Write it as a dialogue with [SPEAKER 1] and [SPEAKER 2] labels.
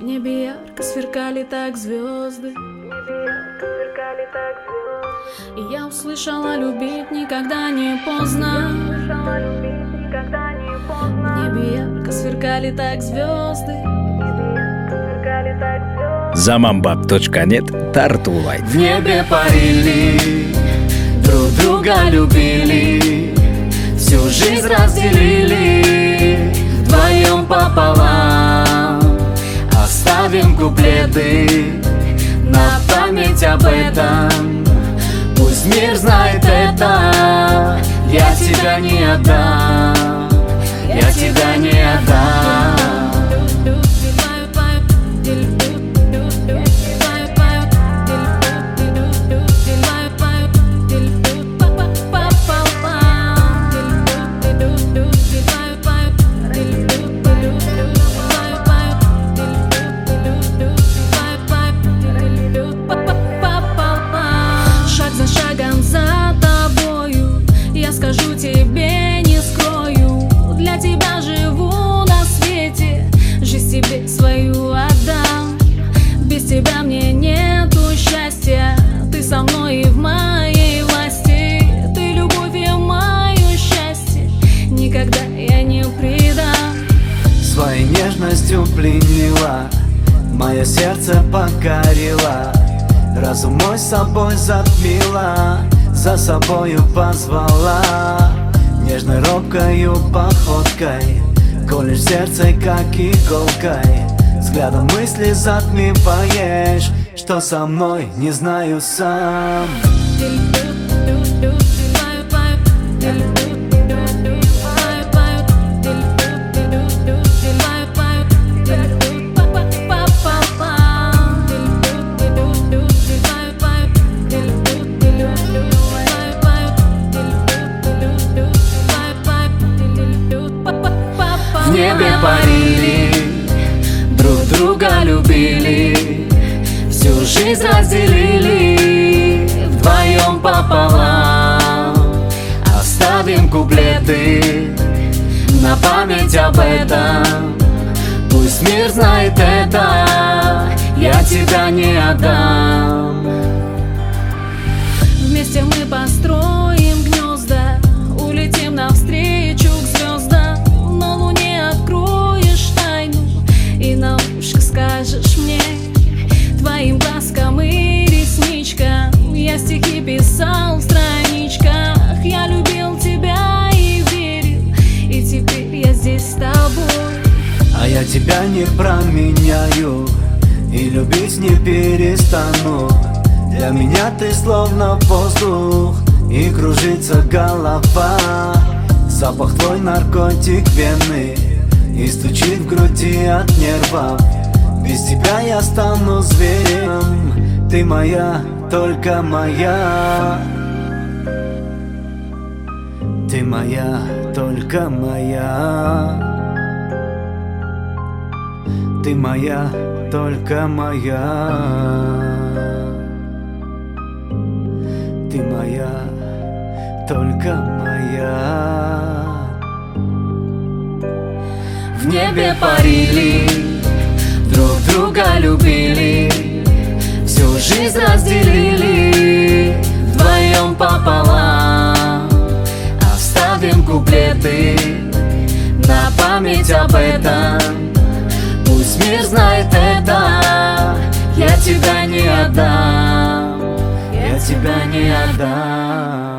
[SPEAKER 1] В небе ярко сверкали так звезды, и я услышала: любить никогда не поздно. В небе ярко сверкали так звезды.
[SPEAKER 2] Zamambab.net Тартулай.
[SPEAKER 3] В небе парили, друг друга любили, всю жизнь разделили вдвоем пополам. Оставим куплеты на память об этом. Пусть мир знает это. Я тебя не отдам, я тебя не отдам.
[SPEAKER 1] Скажу тебе, не скрою, для тебя живу на свете, жизнь тебе свою отдам. Без тебя мне нету счастья, ты со мной и в моей власти. Ты любовь и мое счастье, никогда я не предам.
[SPEAKER 3] Своей нежностью пленила, мое сердце покорила, разум мой собой затмила, за собою позвала. Нежной робкою походкой колешь сердце, как иголкой. Взглядом мысли затмеваешь, что со мной не знаю сам. В небе парили, друг друга любили, всю жизнь разделили вдвоем пополам. Оставим куплеты на память об этом. Пусть мир знает это. Я тебя не отдам.
[SPEAKER 1] Вместе мы построим гнезда, улетим навстречу к звездам. На луне откроешь тайну и на ушко скажешь мне. Твоим глазкам и ресничкам я стихи писал в страничках. Я любил тебя и верил, и теперь я здесь с тобой.
[SPEAKER 3] А я тебя не променяю и любить не перестану. Для меня ты словно воздух, и кружится голова. Запах твой наркотик вены, и стучит в груди от нервов. Без тебя я стану зверем. Ты моя, только моя. Ты моя, только моя. Ты моя, только моя. Ты моя, только моя. В небе парили, друг друга любили, всю жизнь разделили вдвоем пополам. Оставим куплеты на память об этом. Пусть мир знает это. Я тебя не отдам, я тебя не отдам.